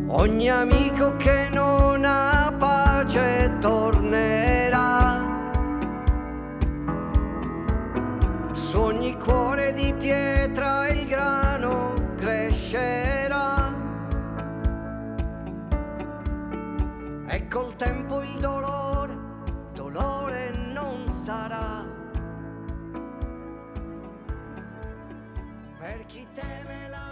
Ogni amico che non ha pace tornerà. Su ogni cuore di pietra il grano crescerà. E col tempo il dolore, dolore non sarà. Per chi teme la